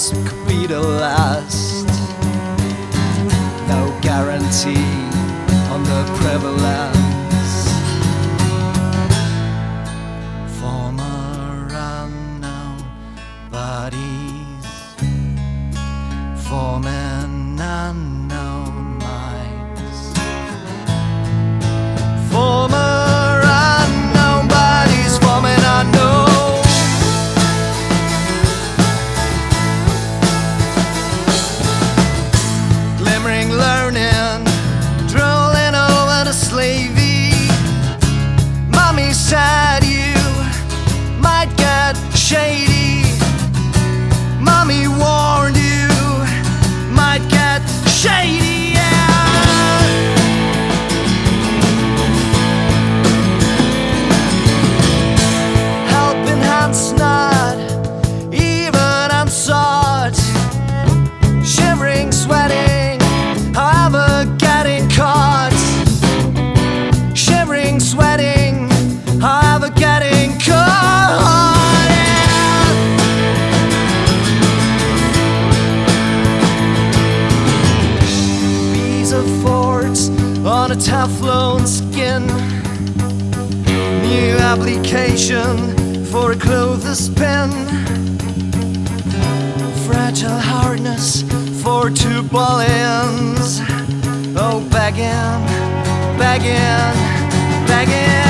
this could be the last. No guarantee on the prevalence. Former unknown bodies forming unknown minds. Former unknown bodies forming unknown. Glimmering learning, drooling over the slavey. Mommy said you might get shady. Mommy warned you might get shady, yeah. Helping hands not even unsought. Shivering, sweating, however getting caught. Shivering, sweating, however getting caught, yeah. Bees of forts on a Teflon skin. New application for a clothespin. Fragile hardness for 2 bullets. Oh, begging, begging, begging.